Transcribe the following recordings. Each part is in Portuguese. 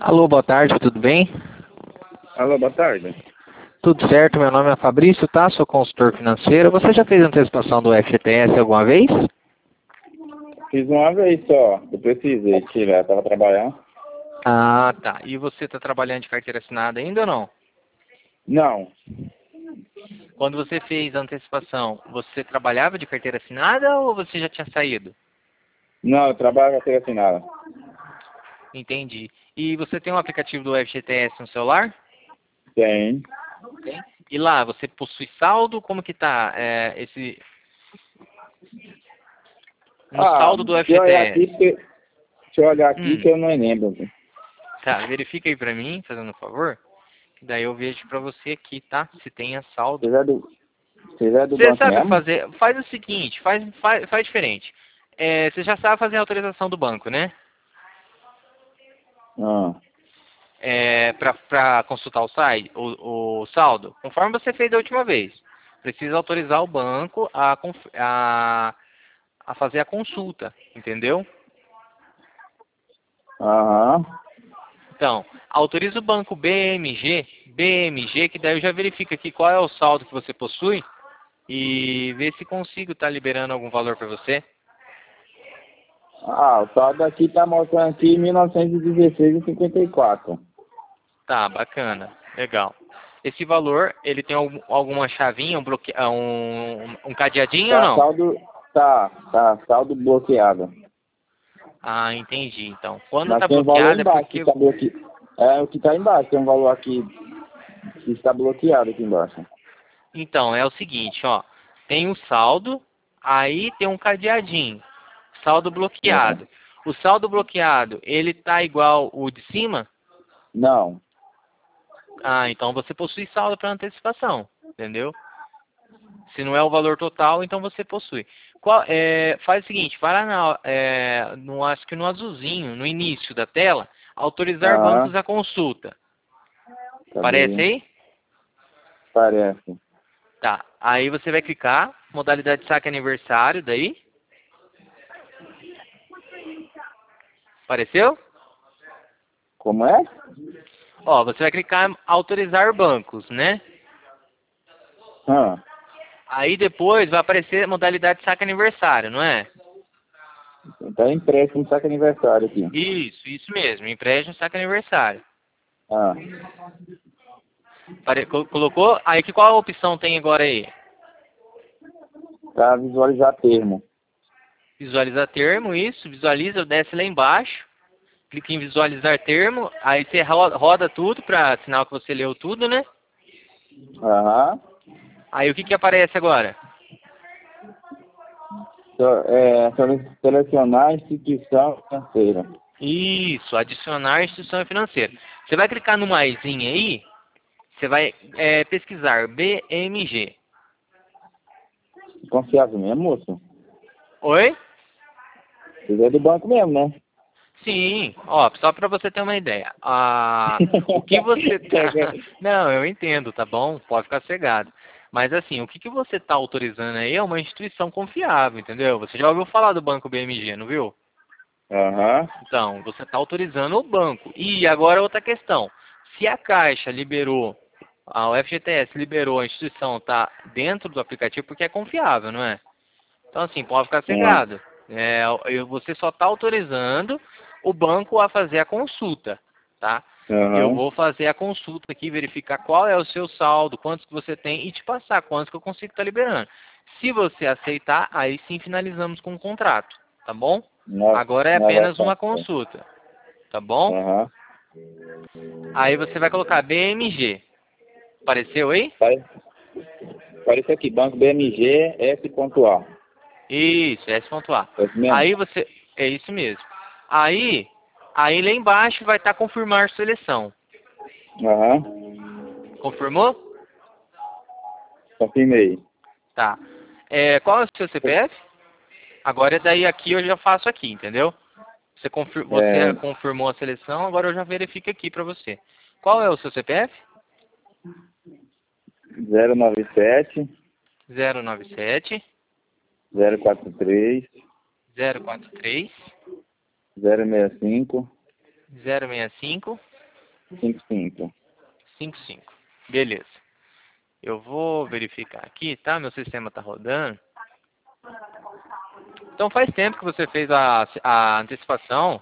Alô, boa tarde, tudo bem? Alô, boa tarde. Tudo certo, meu nome é Fabrício, tá? Sou consultor financeiro. Você já fez antecipação do FGTS alguma vez? Fiz uma vez só, eu precisei tirar, estava trabalhando. Ah, tá. E você está trabalhando de carteira assinada ainda ou não? Não, Quando você fez a antecipação, você trabalhava de carteira assinada ou você já tinha saído? não, eu trabalho com assinada. Entendi. E você tem um aplicativo do FGTS no celular? Tem. Tem. E lá, você possui saldo? Como que tá no saldo do Deixa eu olhar FGTS? aqui, deixa eu olhar aqui Hum, que eu não lembro. tá. Verifica aí pra mim, fazendo um favor. Daí eu vejo pra você aqui, tá? Se tenha saldo. Vocês é do Você banco sabe mesmo? fazer, faz o seguinte, faz diferente. Você já sabe fazer a autorização do banco, né? Ah, Para consultar o site, o saldo, conforme você fez da última vez. Precisa autorizar o banco a fazer a consulta, entendeu? aham. Então, autoriza o banco BMG, que daí eu já verifico aqui qual é o saldo que você possui e ver se consigo estar liberando algum valor para você. O saldo aqui tá mostrando aqui 1916,54. Tá, bacana, legal. Esse valor, ele tem alguma chavinha, um cadeadinho ou Tá não? saldo, saldo bloqueado. Ah, entendi. Então, quando Mas tá tem um valor bloqueado é embaixo que porque... está bloqueado. É o que está embaixo, tem um valor aqui que está bloqueado aqui embaixo. Então, é o seguinte, ó. Tem o saldo, aí tem um cadeadinho. Saldo É. bloqueado. O saldo bloqueado, ele tá igual o de cima? Não. Ah, então você possui saldo para antecipação, entendeu? Se não é o valor total, então você possui. Faz o seguinte, vai lá acho que no azulzinho, no início da tela, autorizar Aham, bancos à consulta. Aparece cadê? aí? Parece. Tá. Aí você vai clicar, modalidade de saque aniversário, daí. Apareceu? Como é? Ó, você vai clicar em autorizar bancos, né? Ah, Aí depois vai aparecer modalidade de saque aniversário, não é? tá empréstimo, saca aniversário aqui. Isso mesmo, empréstimo saque aniversário. Ah, Colocou? Aí qual a opção tem agora aí? pra visualizar termo. Visualizar termo, isso, visualiza, desce lá embaixo, clica em visualizar termo, aí você roda tudo para sinal que você leu tudo, né? Aham. Aí o que aparece agora? Selecionar a instituição financeira. Isso, adicionar instituição financeira. Você vai clicar no maisinho aí, você vai pesquisar BMG. Confiável mesmo, moço? Oi? Vocês é do banco mesmo, né? Sim, ó, só para você ter uma ideia. O que você tá... Não, eu entendo, tá bom? Pode ficar cegado. Mas assim, o que você tá autorizando aí é uma instituição confiável, entendeu? Você já ouviu falar do banco BMG, não viu? Aham. Então, você está autorizando o banco. E agora outra questão. Se a Caixa liberou, o FGTS liberou, a instituição está dentro do aplicativo porque é confiável, não é? Então, assim, pode ficar Ah, cegado. Você só está autorizando o banco a fazer a consulta, tá? Eu aham. vou fazer a consulta aqui, verificar qual é o seu saldo, quantos que você tem e te passar quantos que eu consigo estar liberando. Se você aceitar, aí sim finalizamos com o contrato, tá bom? Agora é Não vai apenas ficar. uma consulta, tá bom? Aham. Aí você vai colocar BMG. Apareceu aí? Aparece aqui, Banco BMG S.A. Isso, S.A. É isso mesmo? Aí você. É isso mesmo. Aí lá embaixo vai estar confirmar seleção. Aham. Confirmou? Confirmei. Tá. Qual é o seu CPF? Agora daí aqui eu já faço aqui, entendeu? Você É, confirmou a seleção, agora eu já verifico aqui para você. Qual é o seu CPF? 097 097 043 043 065 065 55. 55. Beleza. Eu vou verificar aqui, tá? Meu sistema tá rodando. Então faz tempo que você fez a antecipação.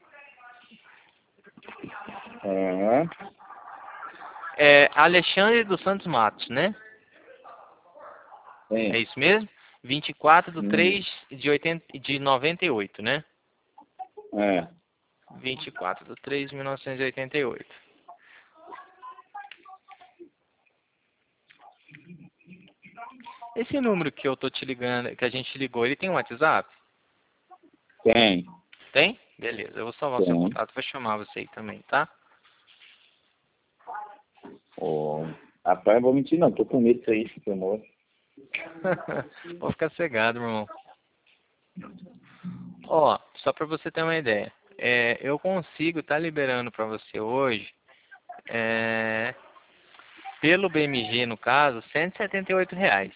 Aham. É Alexandre dos Santos Matos, né? Sim. É isso mesmo? 24 de Hum. 3 de 98, né? É. 24 de 3 de 1988. Esse número que eu tô te ligando, que a gente ligou, ele tem um WhatsApp? Tem. Tem? Beleza, eu vou salvar o seu Tem. contato, vou chamar você aí também, tá? Oh. Rapaz, eu vou mentir não, tô com medo disso aí, seu moço. Vou ficar cegado, meu irmão. Ó, só pra você ter uma ideia. Eu consigo estar liberando pra você hoje, pelo BMG, no caso, R$ 178.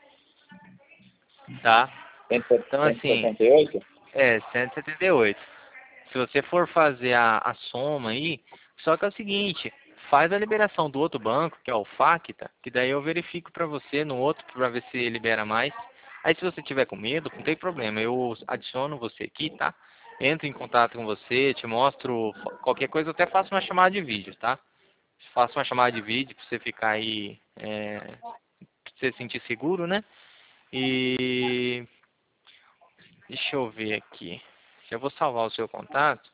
Tá? Então, assim, 178? 178. Se você for fazer a soma aí, só que é o seguinte, faz a liberação do outro banco, que é o Facta, que daí eu verifico pra você no outro, pra ver se libera mais. Aí se você tiver com medo, não tem problema, eu adiciono você aqui, tá? Entro em contato com você, te mostro qualquer coisa, eu até faço uma chamada de vídeo, tá? Faço uma chamada de vídeo pra você ficar aí, pra você se sentir seguro, né? E deixa eu ver aqui. Eu vou salvar o seu contato.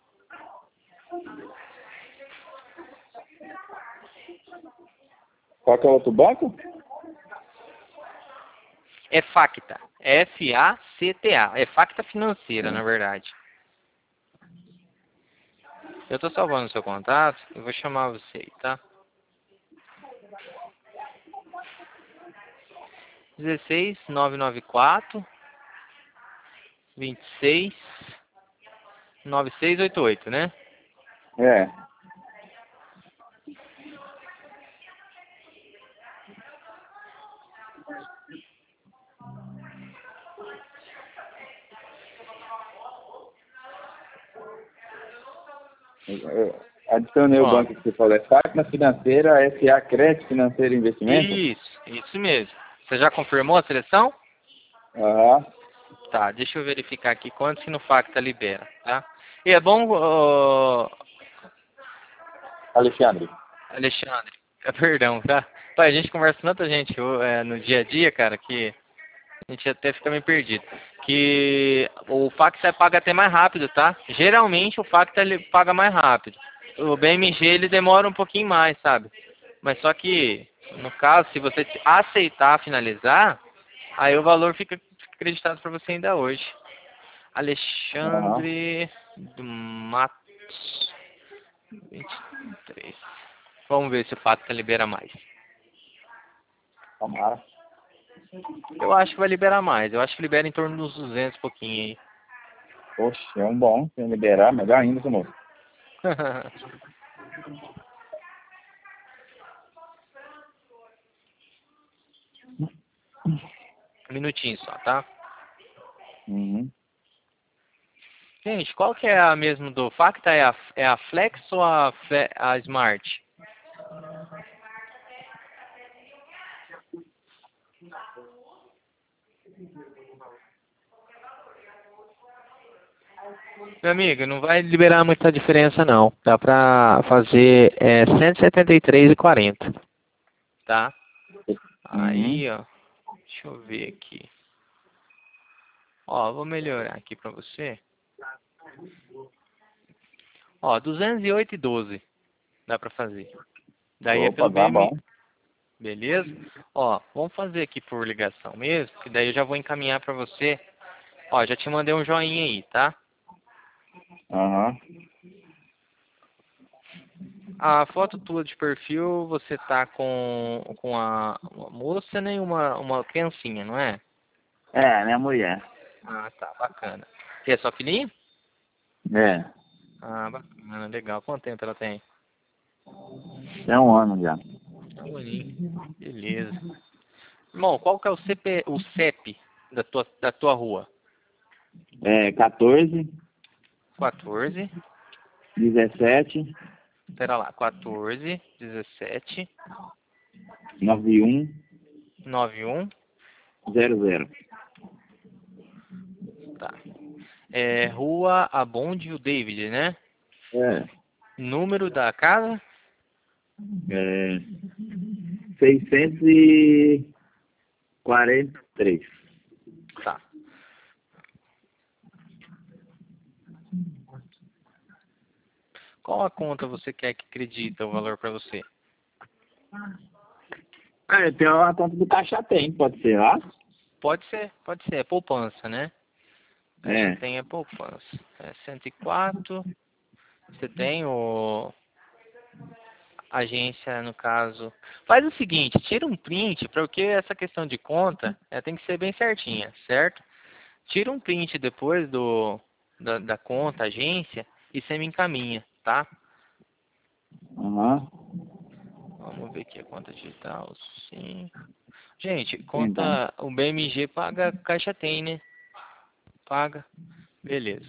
Qual que é o outro banco? É Facta. Facta. É Facta Financeira, na verdade. Eu tô salvando o seu contato. Eu vou chamar você aí, tá? 16 994 26 9688, né? É. Eu adicionei o Ó, banco que você falou, é Facna Financeira, SA Crédito Financeiro e Investimento? isso mesmo. Você já confirmou a seleção? Aham. Tá, deixa eu verificar aqui quantos que no Facta libera, tá? E é bom, Alexandre. Alexandre, perdão, tá? Pai, a gente conversa com tanta gente no dia a dia, cara, que a gente até fica meio perdido. Que o Facta paga até mais rápido, tá? Geralmente o Facta ele paga mais rápido. O BMG ele demora um pouquinho mais, sabe? Mas só que, no caso, se você aceitar finalizar, aí o valor fica acreditado para você ainda hoje. Aham. Alexandre do Matos 23. Vamos ver se o Facta libera mais. Tomara. Eu acho que vai liberar mais. Eu acho que libera em torno dos 200 e pouquinho aí. Poxa, é um bom. Se liberar, melhor ainda, seu moço. Um minutinho só, tá? Uhum. Gente, qual que é a mesmo do Facta? É a Flex ou a Smart? Meu amigo, não vai liberar muita diferença não. Dá pra fazer 173,40, tá? Uhum. Aí, ó, deixa eu ver aqui. Ó, vou melhorar aqui pra você. Ó, 208,12 dá pra fazer. Daí é Opa, pelo tá bom. beleza? Ó, vamos fazer aqui por ligação mesmo, que daí eu já vou encaminhar pra você. Ó, já te mandei um joinha aí, tá? Aham. A foto tua de perfil, você tá com uma moça, né? E uma criancinha, não é? É, minha mulher. Ah, tá, bacana. Que é sua filhinha? É. Ah, bacana, legal. Quanto tempo ela tem? Tem um ano já. Tá boninho. Beleza. Irmão, qual que é o CEP da tua rua? É 14, 14, 17, Pera lá, 14, 17, 91 91, 00. tá. Rua Abonde o David, né? É. Número da casa? 643. Tá. Qual a conta você quer que acredita o valor para você? Eu tenho uma conta do Caixa Tem, pode ser lá? Pode ser. É poupança, né? É. Tem a poupança. 104. Você tem o agência, no caso. Faz o seguinte, tira um print, porque essa questão de conta tem que ser bem certinha, certo? Tira um print depois da conta, agência, e você me encaminha, tá? Aham. Vamos ver aqui a conta digital, sim. Gente, Então. conta, o BMG paga, Caixa Tem, né? Paga, beleza.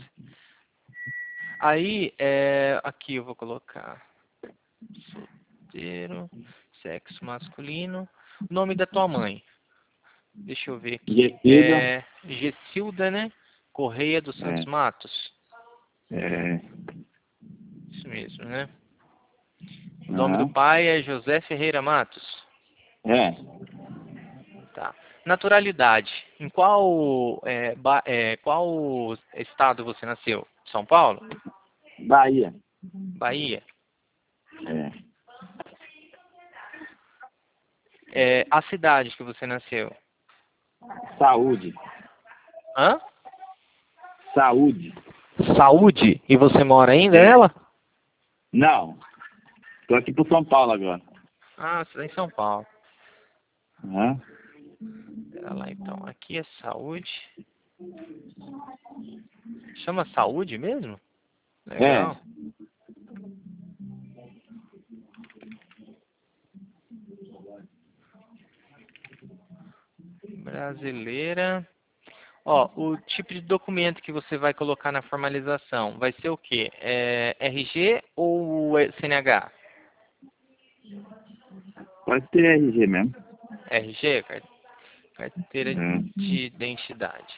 Aí, aqui eu vou colocar solteiro, sexo masculino, nome da tua mãe. Deixa eu ver aqui. Gessilda. Gessilda, né? Correia dos Santos É. Matos. É. Isso mesmo, né? O nome do Aham. pai é José Ferreira Matos. É. Tá. Naturalidade. Em qual estado você nasceu? São Paulo? Bahia. Bahia? É. A cidade que você nasceu? Saúde. Hã? Saúde. Saúde. E você mora ainda É. nela? Não. Tô aqui pro São Paulo agora. Ah, você está em São Paulo. Aham. Pera lá então. Aqui é saúde. Chama saúde mesmo? É. Legal. Brasileira. Ó, o tipo de documento que você vai colocar na formalização vai ser o quê? RG ou CNH? Pode ser RG mesmo. RG, carteira É. de identidade.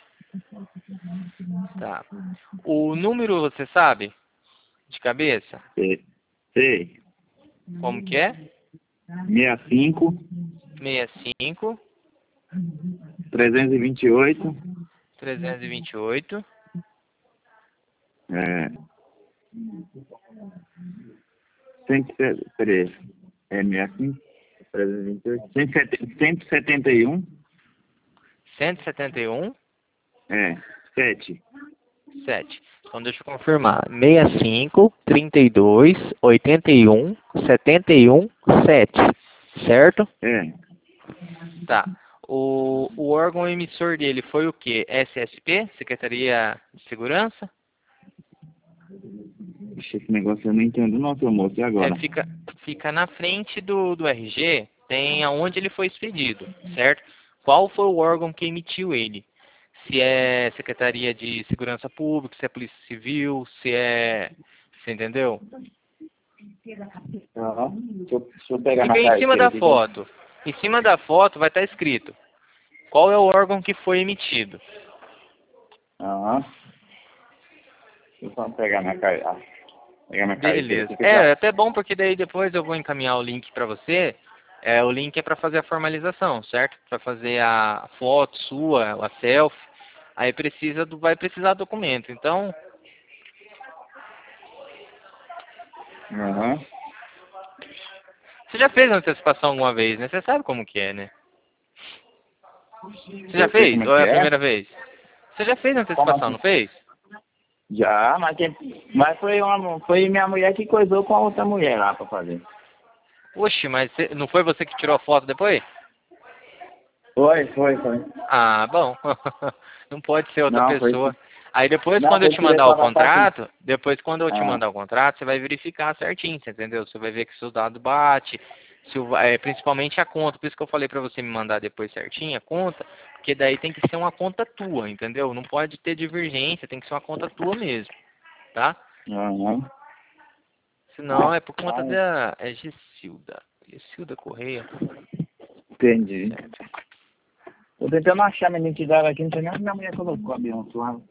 Tá. O número você sabe? De cabeça? Sei. Sei. Como que é? 65 65 328. 328 É. 103. É 65 328. 171. 171 É. 7. 7. Então deixa eu confirmar. 65 32 81 71 7. Certo? É. Tá. O órgão emissor dele foi o quê? SSP? Secretaria de Segurança? Ixi, esse negócio eu não entendo não, seu moço. E agora? Fica na frente do RG, tem aonde ele foi expedido, certo? Qual foi o órgão que emitiu ele? Se é Secretaria de Segurança Pública, se é Polícia Civil, se é... Você entendeu? Aham. Deixa eu pegar E na vem em cima carteira da aqui. foto. Em cima da foto vai estar escrito qual é o órgão que foi emitido. Aham. Deixa eu só pegar minha carteira. Pegar minha carteira Beleza. aqui que É já. até bom porque daí depois eu vou encaminhar o link para você. O link é para fazer a formalização, certo? Para fazer a foto sua, a selfie. Aí vai precisar do documento. Então, Aham. você já fez antecipação alguma vez, né? Você sabe como que é, né? Você já Eu sei fez? como é Ou que é a é. primeira vez? Você já fez Como antecipação, assim? não fez? Já, mas foi minha mulher que coisou com a outra mulher lá pra fazer. Oxe, mas não foi você que tirou a foto depois? Foi. Ah, bom. Não pode ser outra Não, foi pessoa. sim. Aí depois, Não, quando eu foi te tirei mandar o só na parte. contrato, Ah, você vai verificar certinho, você entendeu? Você vai ver que se o dado bate, principalmente a conta. Por isso que eu falei pra você me mandar depois certinho a conta, porque daí tem que ser uma conta tua, entendeu? Não pode ter divergência, tem que ser uma conta tua mesmo, tá? aham. Senão é por conta da... É Gessilda. Gessilda Correia. Entendi. Tô tentando achar minha identidade aqui, não sei nem onde minha mulher colocou, abençoado.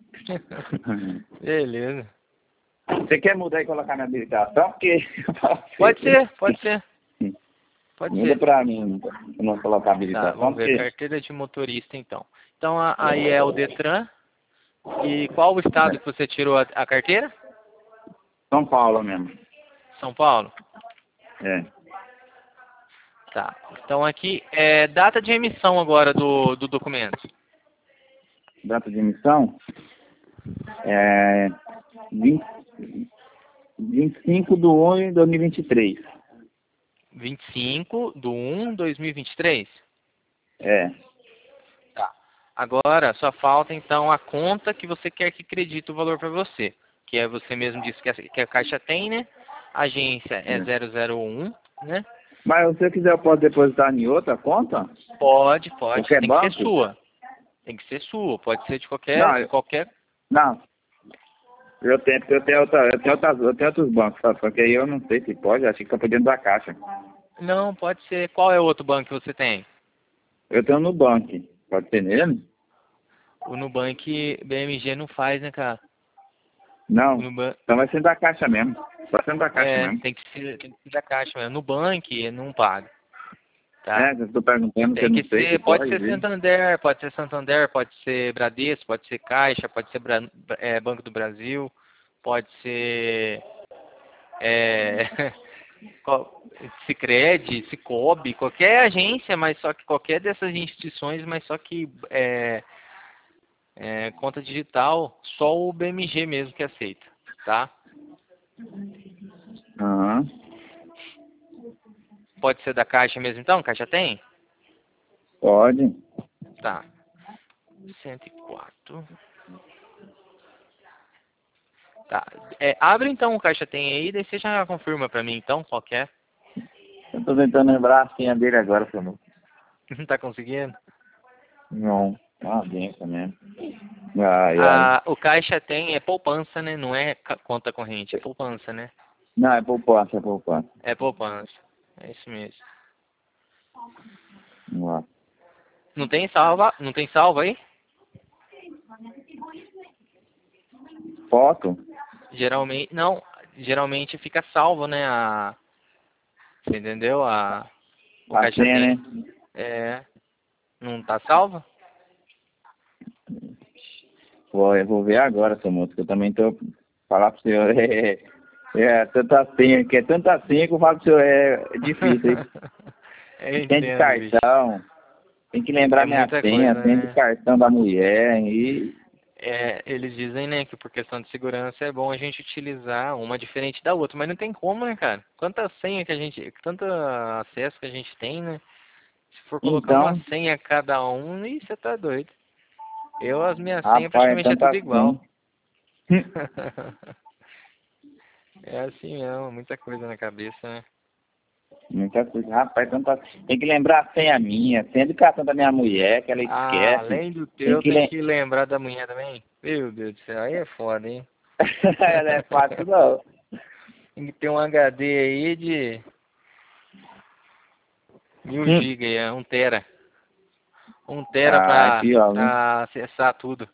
Beleza. Você quer mudar e colocar na habilitação? Porque... Pode ser, pode ser. Pode Muda ser. pra mim, pra não colocar Tá, habilitação, vamos ver. porque... Carteira de motorista, então. Então, aí é o Detran. E qual o estado que você tirou a carteira? São Paulo mesmo. São Paulo? É. Tá. Então aqui é data de emissão agora do documento. Data de emissão? É... 25 de 1 de 2023. 25/1/2023? É. Tá. Agora, só falta então a conta que você quer que acredite o valor para você. Que é você mesmo disse que a Caixa tem, né? A agência é 001, né? Mas se você quiser, eu posso depositar em outra conta? Pode. Qualquer Tem que ser banco? sua. Tem que ser sua. Pode ser de Não, qualquer. não. Eu tenho outros bancos, sabe? Só que aí eu não sei se pode, acho que fica por dentro da caixa. Não, pode ser. Qual é o outro banco que você tem? Eu tenho no banco. Pode ser nele? O Nubank BMG não faz, né, cara? Não. O Nubank, Então vai ser da caixa mesmo. Vai ser da caixa mesmo. tem que ser da Caixa mesmo. Nubank não paga. É, Tá? eu estou perguntando que eu Tem não que sei se ser, pode ser pode. Santander, pode ser Bradesco, pode ser Caixa, pode ser Banco do Brasil, pode ser Sicredi, Cicobi, qualquer agência, mas só que qualquer dessas instituições, mas só que conta digital, só o BMG mesmo que aceita, tá? Aham. Pode ser da Caixa mesmo então? Caixa tem? Pode. Tá. 104. Tá. Abre então o Caixa Tem aí, daí você já confirma pra mim então qual que é. Eu tô tentando lembrar a senha dele agora, seu amor. Não tá conseguindo? Não. É uma benção mesmo. Ai, ai. O Caixa Tem é poupança, né? Não é conta corrente, é poupança, né? Não, é poupança, é poupança. É poupança. É isso mesmo. Vamos lá. Não tem salva? Não tem salva aí? Foto? Geralmente, não. Geralmente fica salvo, né? Você entendeu? O A Caixa senha, Tem. né? Não tá salva? Eu vou ver agora, seu moço, que eu também tô... Falar pro senhor, tanta senha, que é tanta senha que eu falo pro senhor, é difícil, hein? Eu Tem de entendo, bicho. cartão, tem que lembrar É minha muita senha, coisa, tem de né? cartão da mulher e... Eles dizem, né, que por questão de segurança é bom a gente utilizar uma diferente da outra, mas não tem como, né, cara? Quanta senha que a gente, tanto acesso que a gente tem, né? Se for colocar uma Então, senha cada um, ih, você tá doido. As minhas senhas rapaz, é praticamente é tanta tudo igual. senha. É assim mesmo, muita coisa na cabeça, né? Muita coisa, rapaz, tanta... Tem que lembrar a senha minha, senha do cartão da minha mulher, que ela esquece. Além do Tem teu, que tem lembrar... que lembrar da manhã também. Meu Deus do céu, aí é foda, hein? Ela é fácil, não. Tem que ter um HD aí de 1000 GB, é 1 tera. 1 tera Ah, aqui, ó. pra acessar tudo.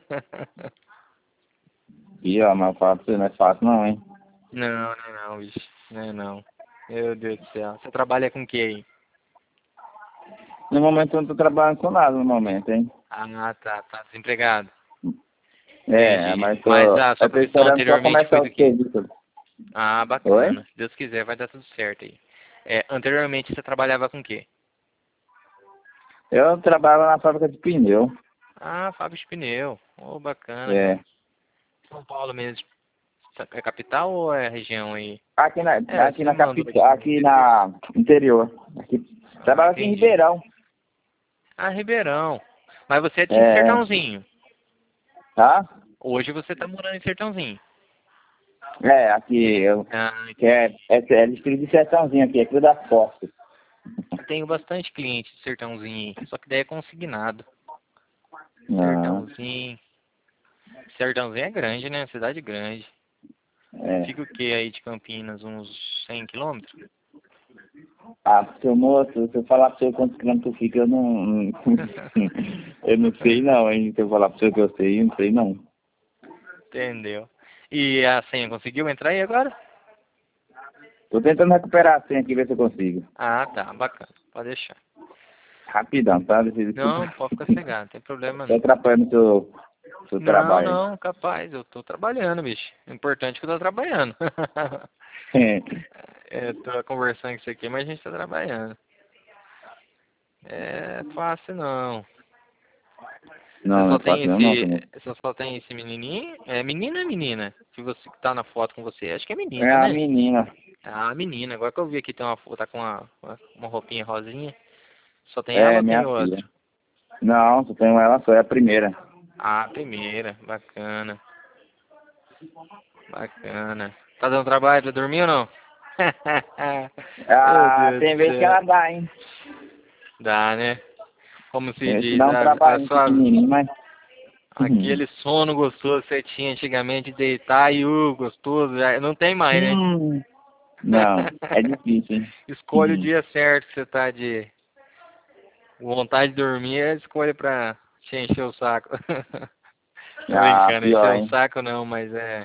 Aqui, ó, mas fala pra você, não é fácil não, hein? Não, bicho. Não. Meu Deus do céu. Você trabalha com o que aí? No momento eu não tô trabalhando com nada, no momento, hein? Ah, tá desempregado. É, Entendi. mas Mas a sua eu tô profissão esperando só anteriormente foi começar do o quê? serviço. Ah, Oi? bacana. Se Deus quiser, vai dar tudo certo aí. Anteriormente você trabalhava com o quê? Eu trabalho na fábrica de pneu. Ah, fábrica de pneu. Oh, bacana, É. cara. São Paulo mesmo. É capital ou é região aí? Aqui Você na mandou capital, aqui. aqui na interior. Aqui, Ah, trabalho aqui em entendi. Ribeirão. Ah, Ribeirão. Mas você é de É, Sertãozinho. tá? Hoje você tá morando em Sertãozinho. É, aqui, Ah, que é distrito de Sertãozinho aqui, aqui das Costas. eu tenho bastante cliente de Sertãozinho aí. Só que daí é consignado. Ah, Sertãozinho. Sertãozinho é grande, né? Cidade grande. É. Fica o que aí de Campinas? Uns 100 quilômetros? Ah, seu moço, se eu falar pra você quantos quilômetros fica, eu não... eu não sei não, hein? Se eu falar pra você que eu sei, eu não sei não. Entendeu. E a senha, conseguiu entrar aí agora? Tô tentando recuperar a senha aqui, ver se eu consigo. Ah, tá, bacana. Pode deixar. Rapidão, tá? Não, pode ficar cegado, não tem problema Tô não. atrapalhando seu Não, trabalho. não, capaz, eu tô trabalhando, bicho. O importante é que eu tô trabalhando. É, tô conversando com isso aqui, mas a gente tá trabalhando. É fácil não. Você Não, não só é tem fácil não, seu moço. você só tem esse menininho? É menino ou é menina? Que tá na foto com você? Acho que é É menina, a né? menina. Ah, menina. Agora que eu vi aqui tem uma foto, tá com uma roupinha rosinha. Só tem ela É ou tem minha outro? filha. Não, só tenho ela só, é a primeira. Ah, primeira. Bacana. Bacana. Tá dando trabalho pra dormir ou não? Meu Ah, Deus tem do vezes que céu. ela dá, hein? Dá, né? Como se Tem vezes que diz, dá um a trabalhinho sua, pequenininho, mas... aquele sono gostoso que você tinha antigamente de deitar e gostoso, já não tem mais, né? Hum, não, é difícil, hein? Escolhe o dia certo que você tá de vontade de dormir, é escolha pra te encher o saco. Tô Ah, brincando, encher pior, o hein? saco não, mas é.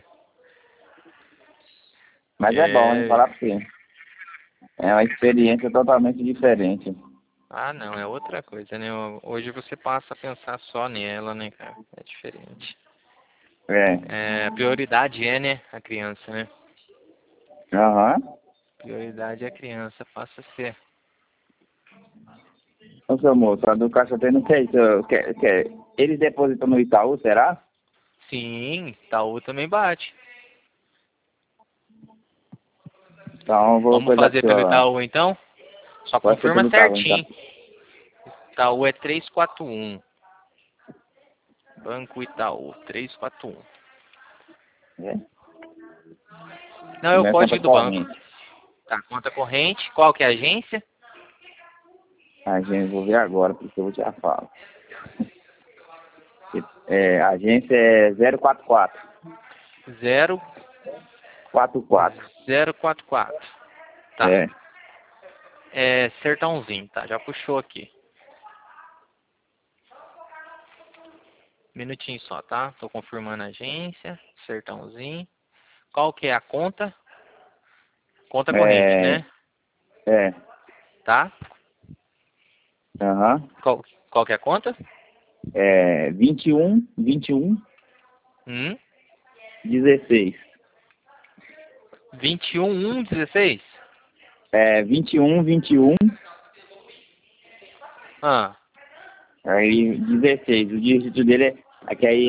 Mas é bom, hein? É. Falar pra você. É uma experiência totalmente diferente. Ah, não, é outra coisa, né? Hoje você passa a pensar só nela, né, cara? É diferente. É. É, a prioridade é, né, a criança, né? Aham. Prioridade é a criança, passa a ser. Ô, seu moço, a do Caixa tem não quer isso. Eles depositam no Itaú, será? Sim, Itaú também bate. Então eu vou Vamos cuidar pro fazer pelo senhor lá. Itaú então? Só Pode ser confirma pelo Itaú, então. certinho. Itaú é 341. Banco Itaú, 341. É? Não é o Minha conta código do banco. corrente. Tá, conta corrente. Qual que é a agência? A gente, vou ver agora, porque eu já falo. É, a agência é 044. 0, 44. 044. Tá. É. É Sertãozinho, tá? Já puxou aqui. Minutinho só, tá? Tô confirmando a agência. Sertãozinho. Qual que é a conta? Conta corrente, É. né? É. Tá? Aham. Qual que é a conta? É 21, Hum? 16. 21116. É 21, Ah, aí 16. O dígito dele é que aí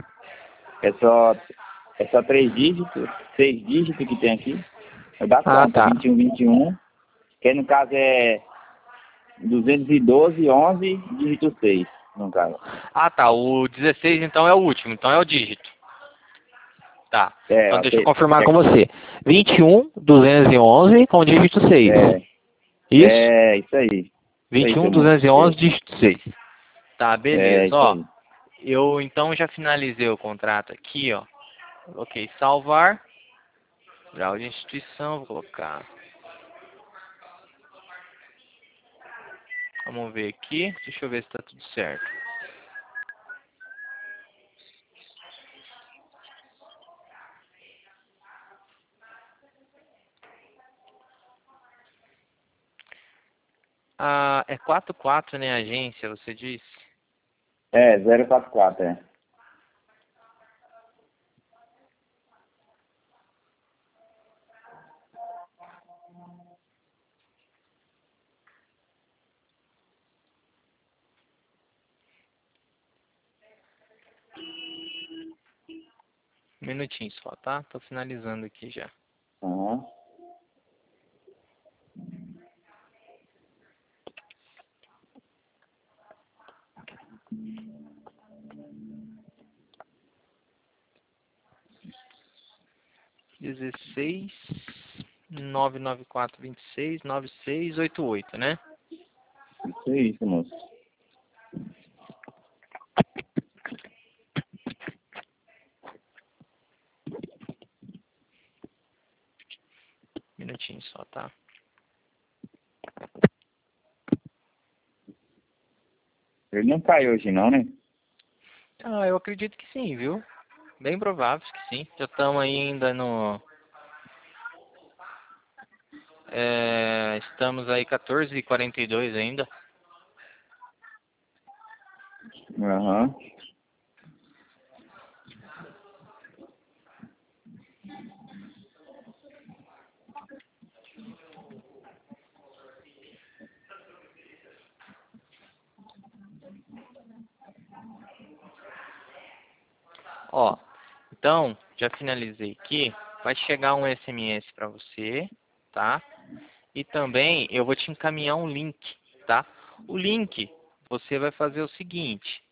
é só 3 dígitos, 6 dígitos que tem aqui. É da conta, tá. 21, que no caso é 212, 11, dígito 6, no caso. Ah, tá. O 16 então é o último, então é o dígito. Tá. É, Então deixa eu ok. confirmar com você. 21211 com dígito 6. Isso? Isso aí. Isso aí, seu moço. 21211 dígito 6. Tá, beleza. Isso Ó, aí. eu então já finalizei o contrato aqui, ó. Ok, salvar. Grau de instituição, vou colocar. Vamos ver aqui. Deixa eu ver se tá tudo certo. Ah, é 44, né, agência, você disse? É, 044, é. Um minutinho só, tá? Tô finalizando aqui já. Aham. Dezesseis 994269688, né? Isso aí, seu moço. minutinho só, tá? Ele não cai hoje não, né? Ah, eu acredito que sim, viu? Bem provável que sim. Já estamos ainda no... estamos aí 14h42 ainda. Aham. Ó, então, já finalizei aqui. Vai chegar um SMS para você, tá? E também eu vou te encaminhar um link, tá? O link, você vai fazer o seguinte.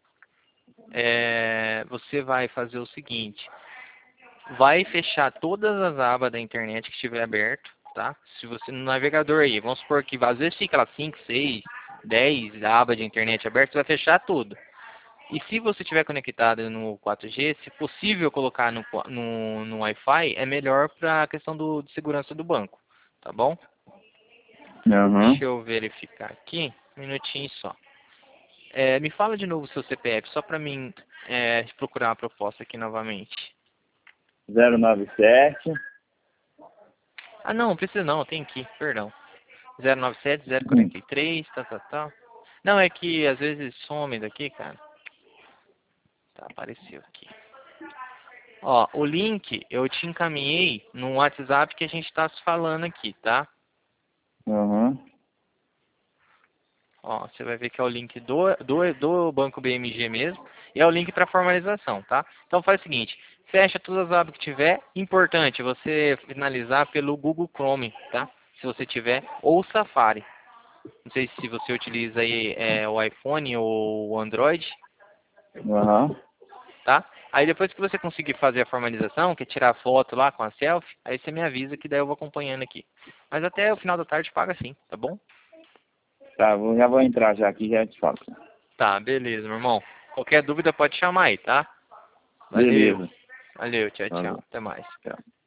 Vai fechar todas as abas da internet que estiver aberto, tá? Se você no navegador aí, vamos supor que às vezes fica lá 5, 6, 10 abas de internet abertas, você vai fechar tudo. E se você estiver conectado no 4G, se possível colocar no Wi-Fi, é melhor para a questão de segurança do banco, tá bom? Aham. Deixa eu verificar aqui, um minutinho só. Me fala de novo o seu CPF, só para mim procurar uma proposta aqui novamente. 097. Ah, não precisa não, tem aqui, perdão. 097, 043, tal. Não, é que às vezes some daqui, cara. Tá, apareceu aqui. Ó, o link eu te encaminhei no WhatsApp que a gente está se falando aqui, tá? Aham. Ó, você vai ver que é o link do Banco BMG mesmo. E é o link para formalização, tá? Então faz o seguinte, fecha todas as abas que tiver. Importante você finalizar pelo Google Chrome, tá? Se você tiver, ou Safari. Não sei se você utiliza aí o iPhone ou o Android, Aham. tá? Aí depois que você conseguir fazer a formalização, que é tirar a foto lá com a selfie, aí você me avisa que daí eu vou acompanhando aqui. Mas até o final da tarde paga sim, tá bom? Tá, já vou entrar já aqui e já te falo. Tá, beleza, meu irmão. Qualquer dúvida pode chamar aí, tá? Valeu. Beleza. Valeu, tchau, tchau. Valeu. Até mais. Tchau.